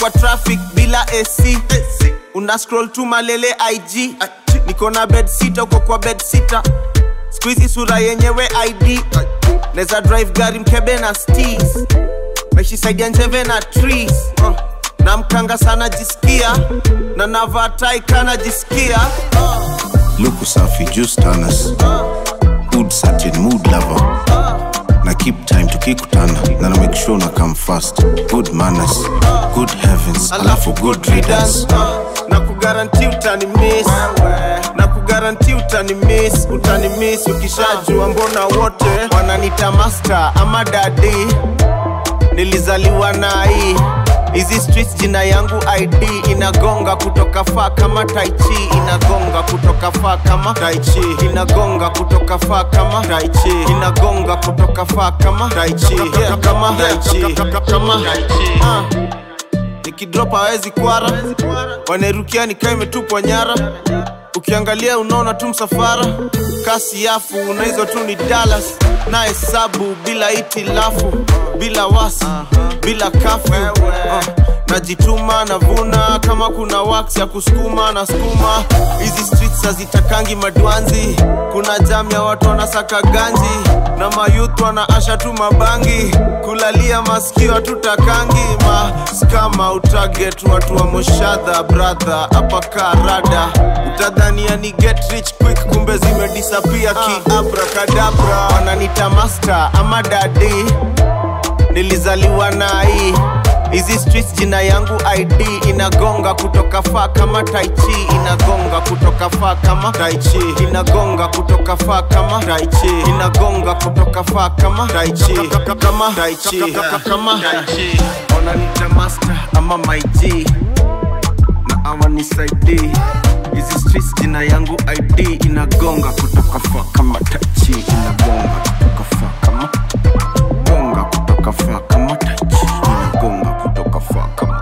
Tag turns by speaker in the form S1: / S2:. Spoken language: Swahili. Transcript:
S1: kwa traffic bila AC. Una scroll tu malele IG. Niko na bed sitter uko kwa bed sitter. Squeezy sura yenyewe ID. Neza drive gari mkebe na steez. Maishi side ya njeve na trees. Na mkanga sana jisikia. Na navatai kana jisikia.
S2: Luku safi juice tanners. Good certain mood lover. Na keep time tukikutana. Na na make sure na come fast. Good manners, good heavens, alafu good riddance.
S1: Na kugaranti utani miss. Na kugaranti utani miss. Ukishajua mbona wote wananita master ama daddy. Nilizaliwa na hii. Hizi streets jina yangu ID. Inagonga kutoka faa kama Tai Chi. Inagonga kutoka faa kama Tai Chi. Inagonga kutoka faa kama Tai Chi. Inagonga kutoka faa kama Tai Chi. Kama Tai Chi. Kama Tai Chi. Nikidrop hawezi kwara. Wanerukia nikaa imetupwa nyara. Ukiangalia unaona tu msafara. Kasi yafu na hizo tu ni dollars. Na hesabu bila itilafu. Bila wasi, bila kafu. Najituma navuna kama kuna wax ya kusukuma na skuma. Hizi streets hazitakangi madwanzi. Kuna jam ya watu wanasaka ganji. Na mayouth wanaasha tu mabangi. Kulalia masikio tutakangi. Skama utaget watu wa moshadha brother. Hapa karada utadhania ni get rich quick kumbe zimedisappear ki abracadabra. Wananita master ama daddy. Nilizaliwa na hii. Hizi streets jina yangu ID. Inagonga kutoka faa kama Tai Chi. Inagonga kutoka faa kama Tai Chi. Inagonga kutoka faa kama Tai Chi. Inagonga kutoka faa kama Tai Chi. Kama Tai Chi. Kama Tai Chi. Wananita master ama my G. Na awanisaidii. Hizi streets jina yangu ID. Inagonga kutoka faa kama Tai Chi. Inagonga kutoka faa kama. Gonga kutoka faa kama Tai Chi. Inagonga kutoka faa kama.